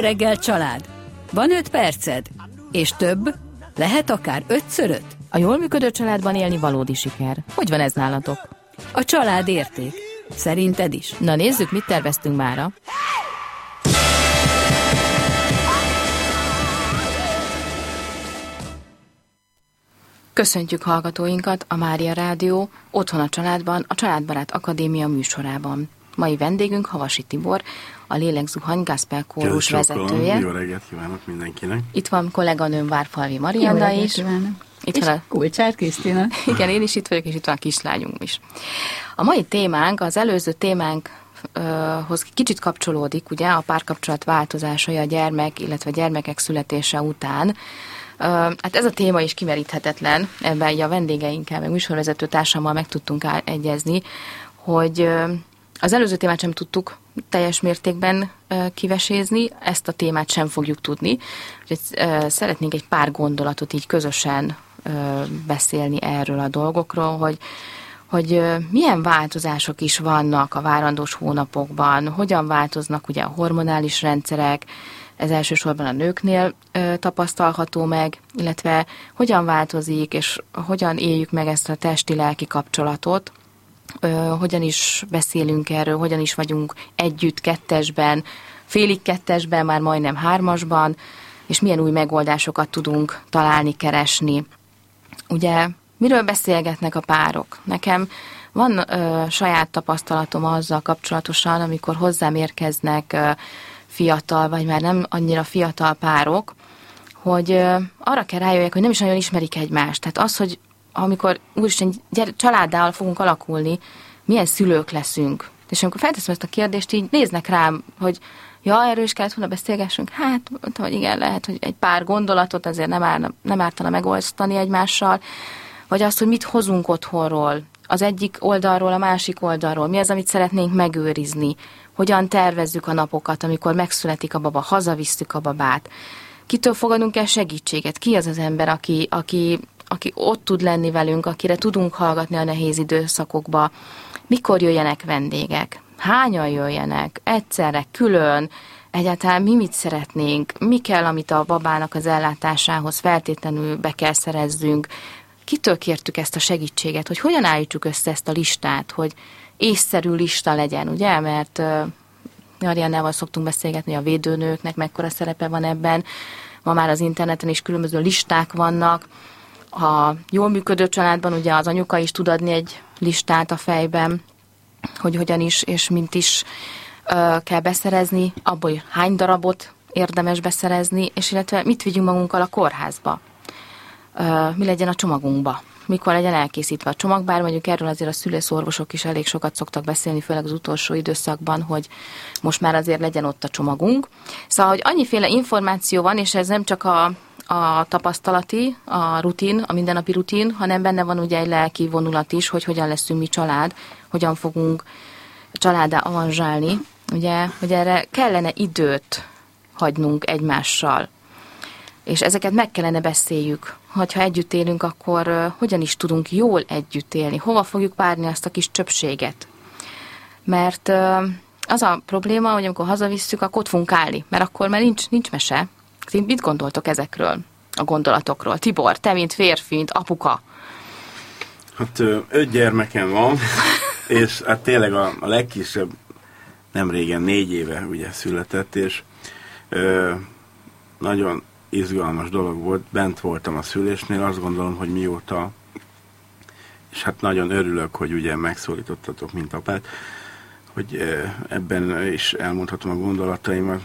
reggel család. Van 5 perced? És több? Lehet akár 5x5? A jól működő családban élni valódi siker. Hogy van ez nálatok? A család érték. Szerinted is? Na nézzük, mit terveztünk mára. Köszöntjük hallgatóinkat a Mária Rádió Otthon a Családban, a Családbarát Akadémia műsorában. Mai vendégünk Havasi Tibor, a Lélegzuhany Gospel kórus vezetője. Jó reggelt kívánok mindenkinek. Itt van kolléganőm Várfalvi Marianna is. Itt van a Kulcsár Krisztina. Igen, én is itt vagyok, és itt van a kislányunk is. A mai témánk az előző témánkhoz kicsit kapcsolódik, ugye, a párkapcsolat változásai a gyermek, illetve gyermekek születése után. Hát ez a téma is kimeríthetetlen, ebben a vendégeinkkel, meg műsorvezető társammal meg tudtunk egyezni, hogy az előző témát sem tudtuk teljes mértékben kivesézni, ezt a témát sem fogjuk tudni. Úgyhogy szeretnénk egy pár gondolatot így közösen beszélni erről a dolgokról, hogy milyen változások is vannak a várandós hónapokban, hogyan változnak ugye a hormonális rendszerek, ez elsősorban a nőknél tapasztalható meg, illetve hogyan változik, és hogyan éljük meg ezt a testi-lelki kapcsolatot, hogyan is beszélünk erről, hogyan is vagyunk együtt kettesben, félig kettesben, már majdnem 3-asban, és milyen új megoldásokat tudunk találni, keresni. Ugye, miről beszélgetnek a párok? Nekem van saját tapasztalatom azzal kapcsolatosan, amikor hozzám érkeznek fiatal, vagy már nem annyira fiatal párok, hogy arra kell rájöjjek, hogy nem is nagyon ismerik egymást. Tehát az, hogy amikor úristen családdal fogunk alakulni, milyen szülők leszünk. És amikor felteszem ezt a kérdést, így néznek rám, hogy ja, erről is kellett volna beszélgessünk. Hát, hogy igen, lehet, hogy egy pár gondolatot azért nem ártana megosztani egymással, vagy azt, hogy mit hozunk otthonról, az egyik oldalról, a másik oldalról, mi az, amit szeretnénk megőrizni, hogyan tervezzük a napokat, amikor megszületik a baba, hazavisszük a babát. Kitől fogadunk el segítséget? Ki az az ember, aki ott tud lenni velünk, akire tudunk hallgatni a nehéz időszakokba? Mikor jöjjenek vendégek? Hányan jöjjenek? Egyszerre, külön? Egyáltalán mi mit szeretnénk? Mi kell, amit a babának az ellátásához feltétlenül be kell szerezzünk? Kitől kértük ezt a segítséget? Hogy hogyan állítsuk össze ezt a listát? Hogy észszerű lista legyen, ugye? Mert Mariannával szoktunk beszélgetni, a védőnőknek mekkora szerepe van ebben. Ma már az interneten is különböző listák vannak. A jól működő családban ugye az anyuka is tud adni egy listát a fejben, hogy hogyan is és mint is kell beszerezni, abból hány darabot érdemes beszerezni, és illetve mit vigyünk magunkkal a kórházba. Mi legyen a csomagunkba, mikor legyen elkészítve a csomag, bár mondjuk erről azért a szülészorvosok is elég sokat szoktak beszélni, főleg az utolsó időszakban, hogy most már azért legyen ott a csomagunk. Szóval, hogy annyiféle információ van, és ez nem csak a tapasztalati, a rutin, a mindennapi rutin, hanem benne van ugye egy lelki vonulat is, hogy hogyan leszünk mi család, hogyan fogunk családdá avanzsálni, ugye, hogy erre kellene időt hagynunk egymással. És ezeket meg kellene beszéljük. Ha együtt élünk, akkor hogyan is tudunk jól együtt élni? Hova fogjuk várni azt a kis csöpséget? Mert az a probléma, hogy amikor hazavisszük, akkor ott fogunk állni, mert akkor már nincs mese. Mit gondoltok ezekről a gondolatokról? Tibor, te mint férfi, mint apuka. Hát 5 gyermekem van, és hát tényleg a legkisebb nem régen 4 éve ugye született, és nagyon izgalmas dolog volt, bent voltam a szülésnél, azt gondolom, hogy mióta, és hát nagyon örülök, hogy ugye megszólítottatok, mint apát, hogy ebben is elmondhatom a gondolataimat,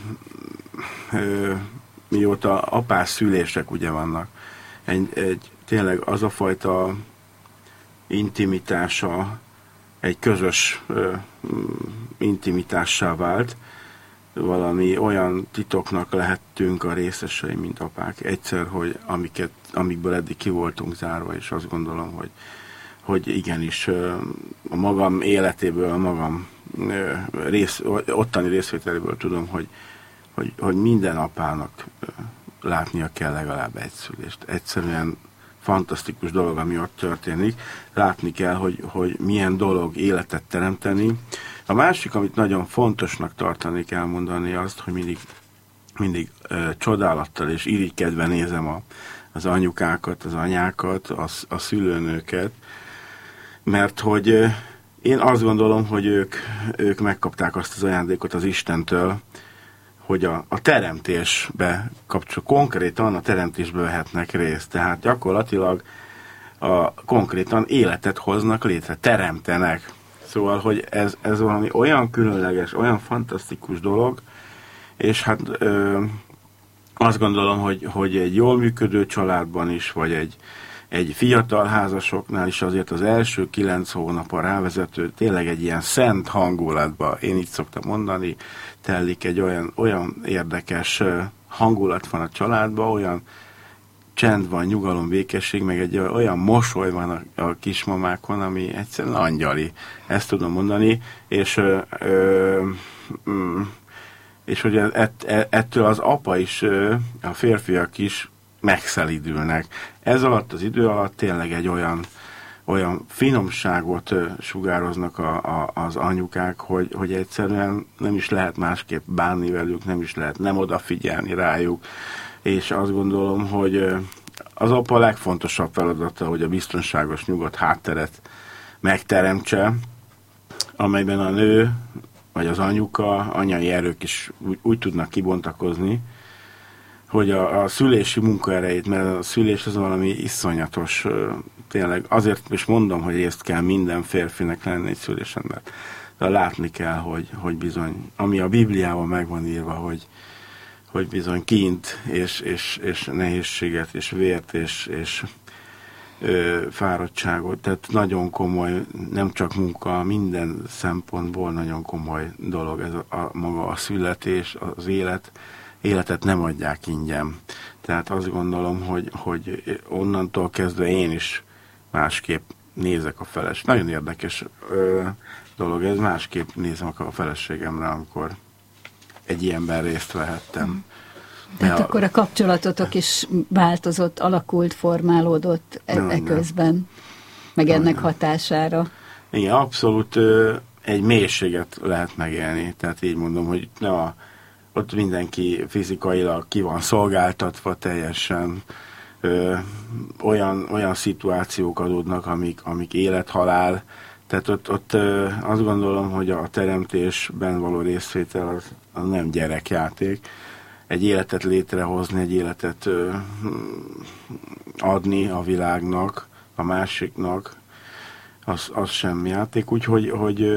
mióta apás szülések ugye vannak, tényleg az a fajta intimitása egy közös intimitássá vált, valami olyan titoknak lehettünk a részesei, mint apák. Egyszer, hogy amikből eddig ki voltunk zárva, és azt gondolom, hogy igenis a magam életéből, a magam ottani részvételéből tudom, hogy minden apának látnia kell legalább egy szülést. Egyszerűen fantasztikus dolog, ami ott történik. Látni kell, hogy milyen dolog életet teremteni. A másik, amit nagyon fontosnak tartanék elmondani, azt, hogy mindig mindig csodálattal és irigykedve nézem az anyukákat, az anyákat, a szülőnőket, mert hogy én azt gondolom, hogy ők megkapták azt az ajándékot az Istentől, hogy a teremtésbe konkrétan a teremtésbe vehetnek részt. Tehát gyakorlatilag konkrétan életet hoznak létre, teremtenek. Szóval, hogy ez valami olyan különleges, olyan fantasztikus dolog, és hát azt gondolom, hogy egy jól működő családban is, vagy egy fiatal házasoknál is azért az első 9 hónap a rávezető tényleg egy ilyen szent hangulatba, én így szoktam mondani, telik egy olyan érdekes hangulat van a családban, olyan csend van, nyugalom, békesség, meg egy olyan mosoly van a kismamákon, ami egyszerűen angyali. Ezt tudom mondani, és hogy ettől az apa is, a férfiak is megszelidülnek. Ez alatt az idő alatt tényleg egy olyan finomságot sugároznak az anyukák, hogy egyszerűen nem is lehet másképp bánni velük, nem is lehet nem odafigyelni rájuk, és azt gondolom, hogy az apa legfontosabb feladata, hogy a biztonságos, nyugodt hátteret megteremtse, amelyben a nő, vagy az anyuka, anyai erők is úgy tudnak kibontakozni, hogy a szülési munkaerejét, mert a szülés az valami iszonyatos, tényleg azért is mondom, hogy részt kell minden férfinek lenni egy szülésen, mert de látni kell, hogy bizony, ami a Bibliában meg van írva, hogy bizony kint, és nehézséget, és vért, és fáradtságot, tehát nagyon komoly, nem csak munka, minden szempontból nagyon komoly dolog ez maga a születés, az életet nem adják ingyen. Tehát azt gondolom, hogy onnantól kezdve én is másképp nézek a feleségem. Nagyon érdekes dolog ez, másképp nézem a feleségemre, amikor egy ilyenben részt vehettem. Tehát akkor a kapcsolatotok is változott, alakult, formálódott közben, meg ennek hatására. Igen, abszolút egy mélységet lehet megélni. Tehát így mondom, hogy ott mindenki fizikailag ki van szolgáltatva teljesen, olyan szituációk adódnak, amik élet-halál. Tehát ott azt gondolom, hogy a teremtésben való részvétel az nem gyerekjáték. Egy életet létrehozni, egy életet adni a világnak, a másiknak, az sem játék. Úgyhogy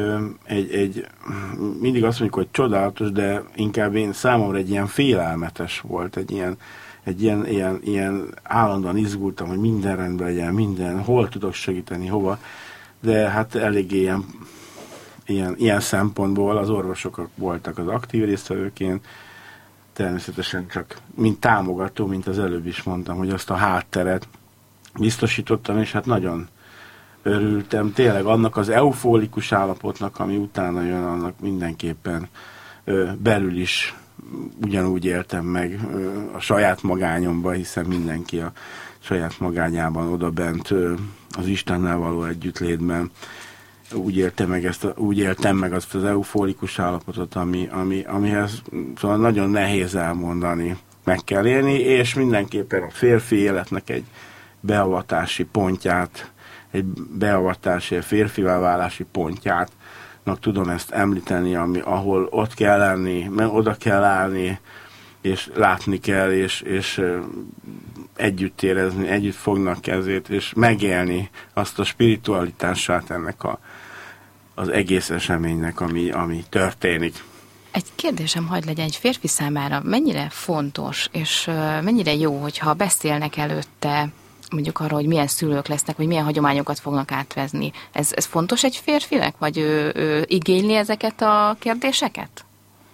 mindig azt mondjuk, hogy csodálatos, de inkább számomra egy ilyen félelmetes volt, egy ilyen állandóan izgultam, hogy minden rendben legyen, hol tudok segíteni, hova, de hát eléggé ilyen szempontból az orvosok voltak az aktív résztvevőként, természetesen csak mint támogató, mint az előbb is mondtam, hogy azt a hátteret biztosítottam, és hát nagyon örültem. Tényleg annak az eufórikus állapotnak, ami utána jön, annak mindenképpen belül is ugyanúgy éltem meg a saját magányomba, hiszen mindenki a saját magányában odabent az Istennel való együttlétben úgy éltem meg azt az eufórikus állapotot, amihez szóval nagyon nehéz elmondani. Meg kell élni, és mindenképpen a férfi életnek egy beavatási pontját, egy férfivá válási pontjátnak tudom ezt említeni, ahol ott kell lenni, oda kell állni, és látni kell, és együtt érezni, együtt fognak kezét, és megélni azt a spiritualitását ennek az egész eseménynek, ami történik. Egy kérdésem hadd legyen, egy férfi számára mennyire fontos, és mennyire jó, hogyha beszélnek előtte mondjuk arról, hogy milyen szülők lesznek, vagy milyen hagyományokat fognak átvezni. Ez fontos egy férfinek, vagy ő igényli ezeket a kérdéseket?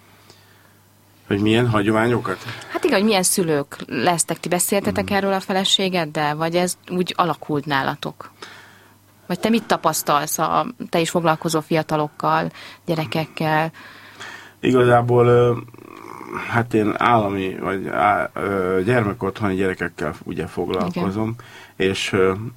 Hogy milyen hagyományokat? Hát igen, hogy milyen szülők lesztek, ti beszéltetek erről a feleségeddel, vagy ez úgy alakult nálatok? Vagy te mit tapasztalsz, te is foglalkozó fiatalokkal, gyerekekkel? Igazából hát én állami, vagy gyermekotthoni gyerekekkel ugye foglalkozom, igen. És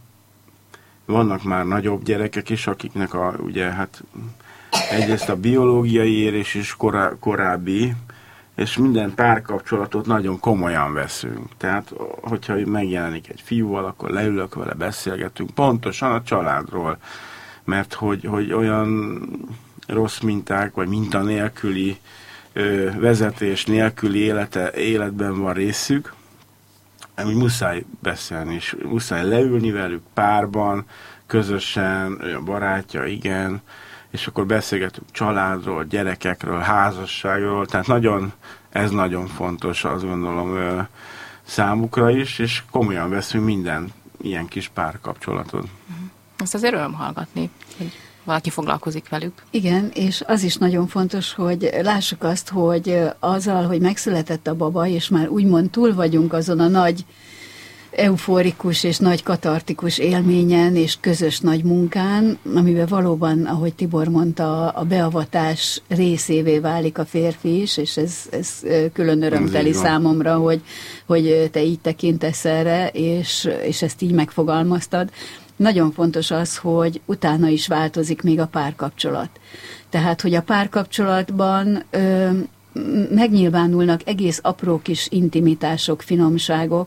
vannak már nagyobb gyerekek is, akiknek ugye hát egyrészt a biológiai érés is korábbi, és minden párkapcsolatot nagyon komolyan veszünk. Tehát, hogyha megjelenik egy fiúval, akkor leülök vele, beszélgetünk pontosan a családról, mert hogy olyan rossz minták, vagy minta nélküli, vezetés nélküli életben van részük, hogy muszáj beszélni, és muszáj leülni velük párban, közösen, olyan barátja, igen, és akkor beszélgetünk családról, gyerekekről, házasságról, tehát ez nagyon fontos, azt gondolom, számukra is, és komolyan veszünk minden ilyen kis párkapcsolatot. Ezt azért öröm hallgatni, hogy valaki foglalkozik velük. Igen, és az is nagyon fontos, hogy lássuk azt, hogy azzal, hogy megszületett a baba, és már úgymond túl vagyunk azon a nagy euforikus és nagy katartikus élményen és közös nagy munkán, amiben valóban, ahogy Tibor mondta, a beavatás részévé válik a férfi is, és ez külön örömteli számomra, hogy te így tekintesz erre, és ezt így megfogalmaztad. Nagyon fontos az, hogy utána is változik még a párkapcsolat. Tehát, hogy a párkapcsolatban megnyilvánulnak egész apró kis intimitások, finomságok,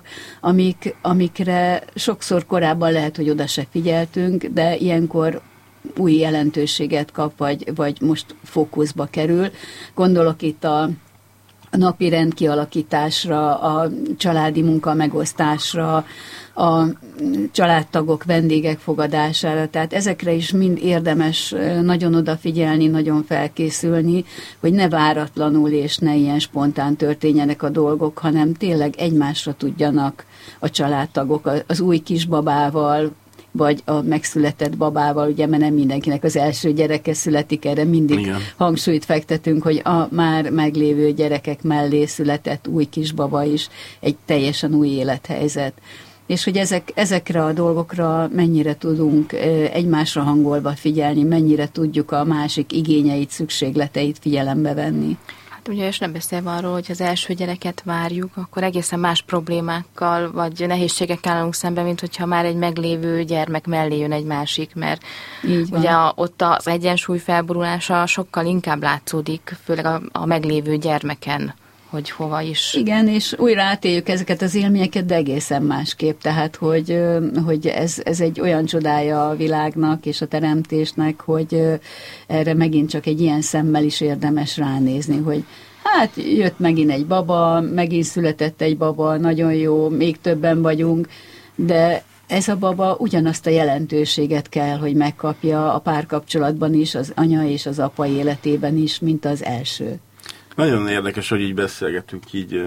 amikre sokszor korábban lehet, hogy oda se figyeltünk, de ilyenkor új jelentőséget kap, vagy most fókuszba kerül. Gondolok itt a napi rend kialakításra, a családi munka megosztásra, a családtagok, vendégek fogadására, tehát ezekre is mind érdemes nagyon odafigyelni, nagyon felkészülni, hogy ne váratlanul és ne ilyen spontán történjenek a dolgok, hanem tényleg egymásra tudjanak a családtagok az új kisbabával, vagy a megszületett babával, ugye, mert nem mindenkinek az első gyereke születik, erre mindig igen, hangsúlyt fektetünk, hogy a már meglévő gyerekek mellé született új kisbaba is egy teljesen új élethelyzet. És hogy ezekre a dolgokra mennyire tudunk egymásra hangolva figyelni, mennyire tudjuk a másik igényeit, szükségleteit figyelembe venni. Hát ugye, és nem beszélve arról, hogy az első gyereket várjuk, akkor egészen más problémákkal, vagy nehézségekkel állunk szemben, mint hogyha már egy meglévő gyermek mellé jön egy másik, mert ugye ott az egyensúly felborulása sokkal inkább látszódik, főleg a meglévő gyermeken, hogy hova is. Igen, és újra átéljük ezeket az élményeket, de egészen másképp. Tehát, hogy ez egy olyan csodája a világnak és a teremtésnek, hogy erre megint csak egy ilyen szemmel is érdemes ránézni, hogy hát jött megint egy baba, megint született egy baba, nagyon jó, még többen vagyunk, de ez a baba ugyanazt a jelentőséget kell, hogy megkapja a párkapcsolatban is, az anya és az apa életében is, mint az első. Nagyon érdekes, hogy így beszélgetünk, így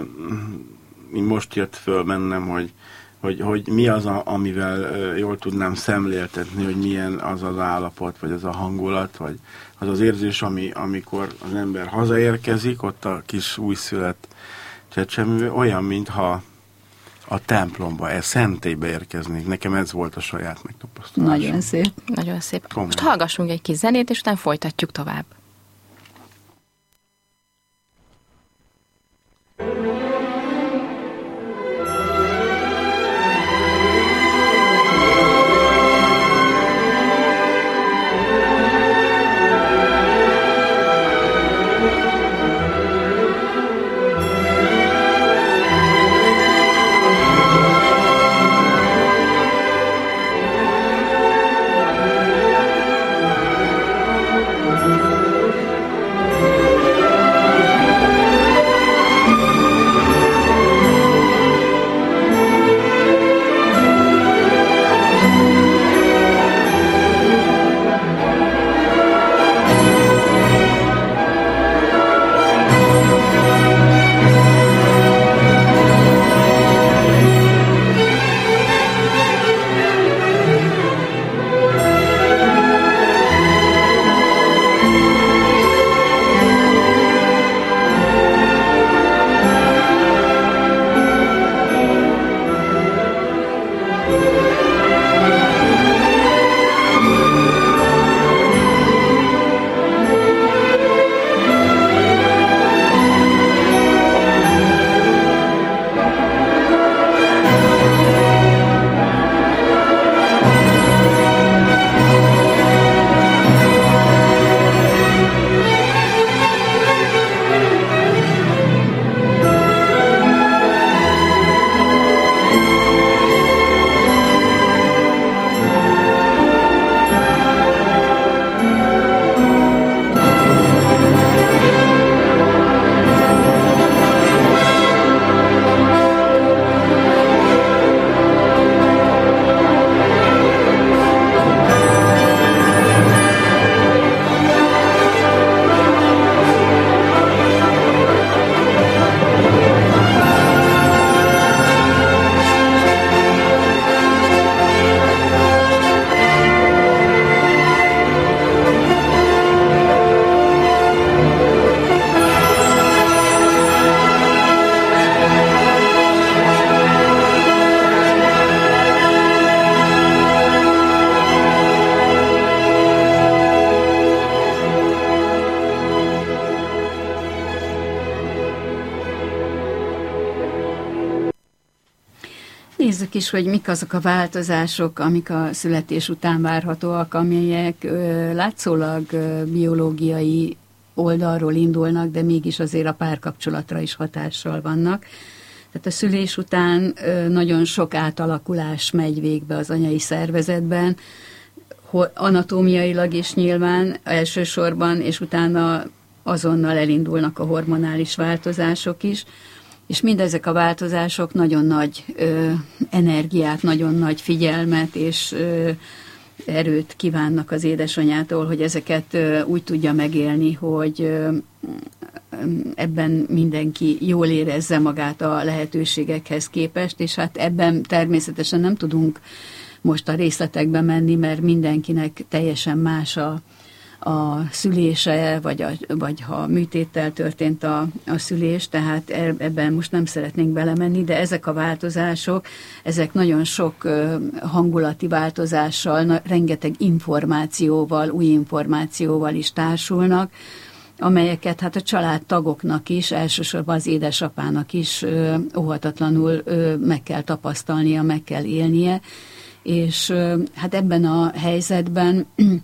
most jött föl bennem, hogy mi az, amivel jól tudnám szemléltetni, hogy milyen az az állapot, vagy az a hangulat, vagy az az érzés, amikor az ember hazaérkezik, ott a kis újszülött csecsemő, olyan, mintha a templomba, szentélybe érkeznék. Nekem ez volt a saját megtapasztalásom. Nagyon szép. Nagyon szép. Komolyan. Most hallgassunk egy kis zenét, és utána folytatjuk tovább. Nézzük is, hogy mik azok a változások, amik a születés után várhatóak, amelyek látszólag biológiai oldalról indulnak, de mégis azért a párkapcsolatra is hatással vannak. Tehát a szülés után nagyon sok átalakulás megy végbe az anyai szervezetben, anatómiailag is nyilván elsősorban, és utána azonnal elindulnak a hormonális változások is, és mindezek a változások nagyon nagy energiát, nagyon nagy figyelmet és erőt kívánnak az édesanyától, hogy ezeket úgy tudja megélni, hogy ebben mindenki jól érezze magát a lehetőségekhez képest, és hát ebben természetesen nem tudunk most a részletekbe menni, mert mindenkinek teljesen más a szülése, vagy ha műtéttel történt a szülés, tehát ebben most nem szeretnénk belemenni, de ezek a változások, ezek nagyon sok hangulati változással, rengeteg információval, új információval is társulnak, amelyeket hát a családtagoknak is, elsősorban az édesapának is óhatatlanul meg kell tapasztalnia, meg kell élnie, és hát ebben a helyzetben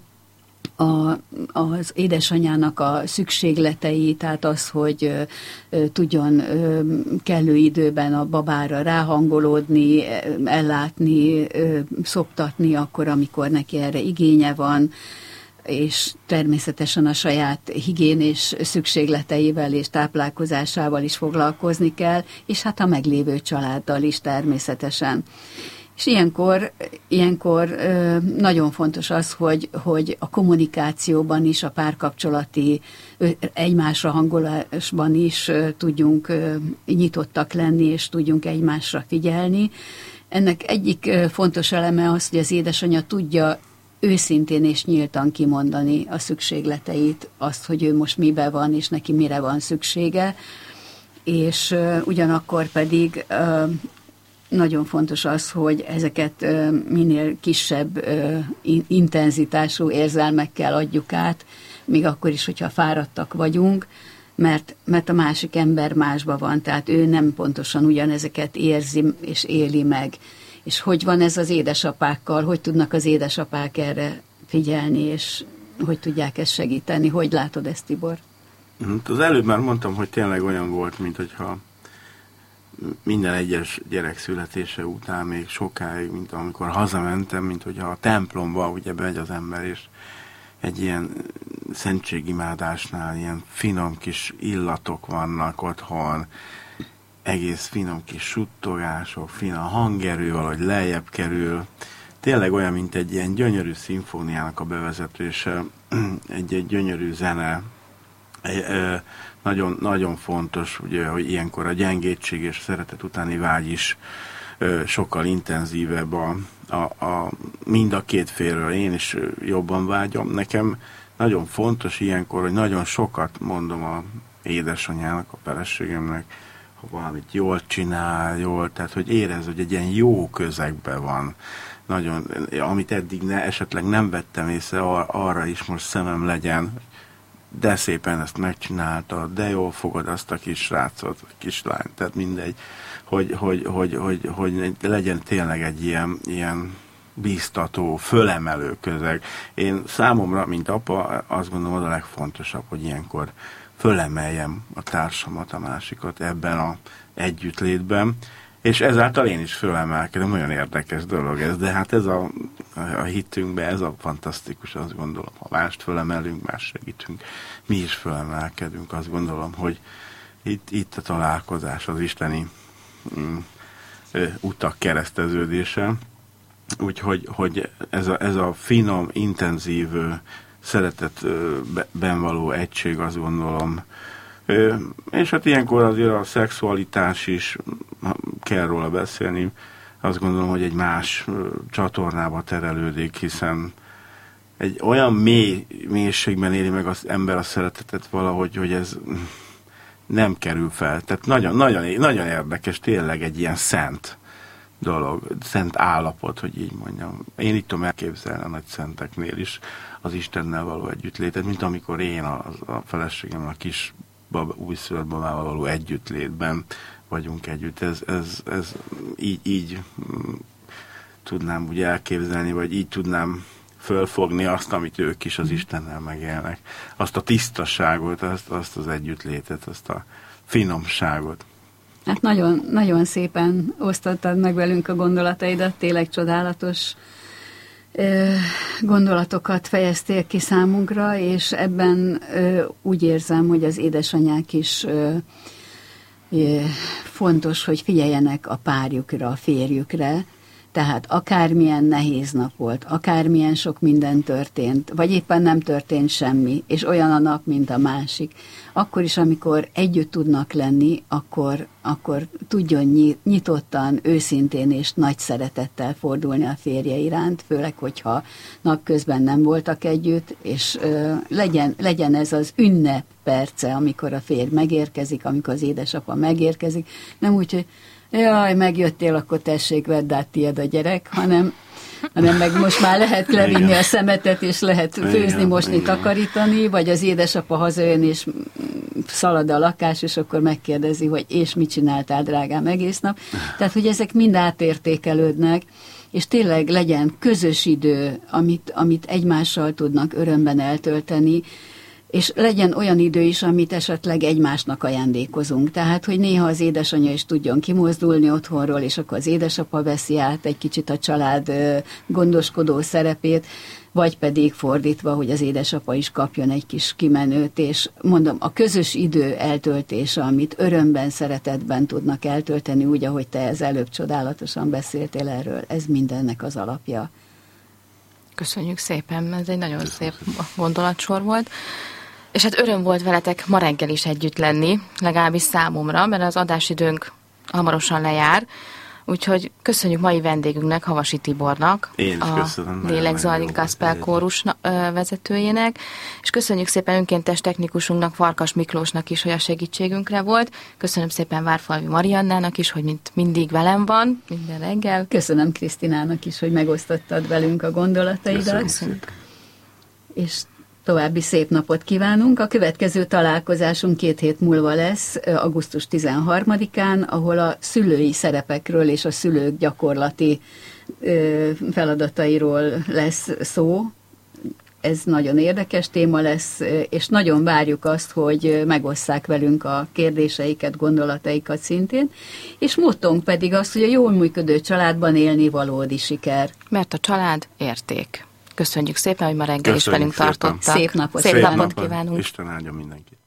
az édesanyának a szükségletei, tehát az, hogy tudjon kellő időben a babára ráhangolódni, ellátni, szoptatni akkor, amikor neki erre igénye van, és természetesen a saját higiénés szükségleteivel és táplálkozásával is foglalkozni kell, és hát a meglévő családdal is természetesen. És ilyenkor nagyon fontos az, hogy a kommunikációban is, a párkapcsolati egymásra hangolásban is tudjunk nyitottak lenni, és tudjunk egymásra figyelni. Ennek egyik fontos eleme az, hogy az édesanyja tudja őszintén és nyíltan kimondani a szükségleteit, azt, hogy ő most miben van, és neki mire van szüksége, és ugyanakkor pedig nagyon fontos az, hogy ezeket minél kisebb intenzitású érzelmekkel adjuk át, még akkor is, hogyha fáradtak vagyunk, mert a másik ember másban van, tehát ő nem pontosan ugyanezeket érzi és éli meg. És hogy van ez az édesapákkal, hogy tudnak az édesapák erre figyelni, és hogy tudják ezt segíteni? Hogy látod ezt, Tibor? Az előbb már mondtam, hogy tényleg olyan volt, mint hogyha minden egyes gyerek születése után még sokáig, mint amikor hazamentem, mint hogyha a templomba ugye bemegy az ember, és egy ilyen szentségimádásnál ilyen finom kis illatok vannak otthon, egész finom kis suttogások, finom hangerő valahogy lejjebb kerül. Tényleg olyan, mint egy ilyen gyönyörű szimfóniának a bevezetése, egy gyönyörű zene. Nagyon, nagyon fontos, ugye, hogy ilyenkor a gyengétség és szeretet utáni vágy is sokkal intenzívebb mind a két félről. Én is jobban vágyom. Nekem nagyon fontos ilyenkor, hogy nagyon sokat mondom a édesanyának, a feleségemnek, ha valamit jól csinál, tehát hogy érez, hogy egy ilyen jó közegben van. Nagyon, amit eddig esetleg nem vettem észre, arra is most szemem legyen, de szépen ezt megcsinálta, de jól fogod azt a kis srácot, vagy kislányt, tehát mindegy, hogy legyen tényleg egy ilyen bíztató, fölemelő közeg. Én számomra, mint apa, azt gondolom, az a legfontosabb, hogy ilyenkor fölemeljem a társamat, a másikat ebben az együttlétben, és ezáltal én is fölemelkedem, nagyon érdekes dolog ez, de hát ez a hitünkben, ez a fantasztikus, azt gondolom, ha mást fölemelünk, más segítünk, mi is fölemelkedünk, azt gondolom, hogy itt a találkozás, az isteni utak kereszteződése, úgyhogy ez a finom, intenzív szeretetben való egység, azt gondolom, és hát ilyenkor azért a szexualitás is, kell róla beszélni, azt gondolom, hogy egy más csatornába terelődik, hiszen egy olyan mélységben éli meg az ember a szeretetet valahogy, hogy ez nem kerül fel. Tehát nagyon, nagyon, nagyon érdekes, tényleg egy ilyen szent dolog, szent állapot, hogy így mondjam. Én így tudom elképzelni a nagy szenteknél is az Istennel való együttlétet, mint amikor én a feleségemmel a kis újszülött babával való együttlétben vagyunk együtt. Ez így tudnám úgy elképzelni, vagy így tudnám fölfogni azt, amit ők is az Istennel megélnek. Azt a tisztaságot, azt az együttlétet, azt a finomságot. Hát nagyon, nagyon szépen osztottad meg velünk a gondolataidat, tényleg csodálatos gondolatokat fejeztél ki számunkra, és ebben úgy érzem, hogy az édesanyák is fontos, hogy figyeljenek a párjukra, a férjükre, tehát akármilyen nehéz nap volt, akármilyen sok minden történt, vagy éppen nem történt semmi, és olyan a nap, mint a másik, akkor is, amikor együtt tudnak lenni, akkor tudjon nyitottan, őszintén és nagy szeretettel fordulni a férje iránt, főleg, hogyha napközben nem voltak együtt, és legyen ez az ünnep perce, amikor a férj megérkezik, amikor az édesapa megérkezik, nem úgy, hogy jaj, megjöttél, akkor tessék, vedd át tiéd a gyerek, hanem meg most már lehet levinni a szemetet, és lehet főzni, mosni, takarítani, vagy az édesapa hazajön, és szalad a lakás, és akkor megkérdezi, hogy és mit csináltál, drágám, egész nap. Tehát, hogy ezek mind átértékelődnek, és tényleg legyen közös idő, amit egymással tudnak örömben eltölteni, és legyen olyan idő is, amit esetleg egymásnak ajándékozunk. Tehát, hogy néha az édesanyja is tudjon kimozdulni otthonról, és akkor az édesapa veszi át egy kicsit a család gondoskodó szerepét, vagy pedig fordítva, hogy az édesapa is kapjon egy kis kimenőt, és mondom, a közös idő eltöltése, amit örömben, szeretetben tudnak eltölteni, úgy, ahogy te ez előbb csodálatosan beszéltél erről, ez mindennek az alapja. Köszönjük szépen, ez egy nagyon szép gondolatsor volt. És hát öröm volt veletek ma reggel is együtt lenni, legalábbis számomra, mert az adásidőnk hamarosan lejár. Úgyhogy köszönjük mai vendégünknek, Havasi Tibornak, a Lélegzajlik Gospel Kórus vezetőjének, és köszönjük szépen önkéntes technikusunknak, Farkas Miklósnak is, hogy a segítségünkre volt. Köszönöm szépen Várfalvi Mariannának is, hogy mindig velem van, minden reggel. Köszönöm Krisztinának is, hogy megosztottad velünk a gondolataidat. Köszönjük. És további szép napot kívánunk. A következő találkozásunk 2 hét múlva lesz, augusztus 13-án, ahol a szülői szerepekről és a szülők gyakorlati feladatairól lesz szó. Ez nagyon érdekes téma lesz, és nagyon várjuk azt, hogy megosszák velünk a kérdéseiket, gondolataikat szintén. És mottónk pedig az, hogy a jól működő családban élni valódi siker. Mert a család érték. Köszönjük szépen, hogy ma reggel is velünk tartottak. Szép napot kívánunk. Isten áldja mindenkit.